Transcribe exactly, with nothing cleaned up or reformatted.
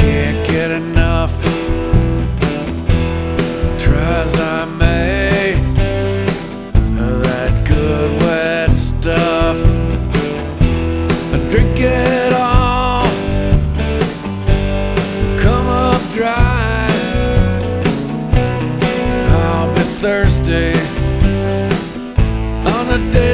can't get enough. Try as I may, that good wet stuff. I drink it all, come up dry. I'll be thirsty on a day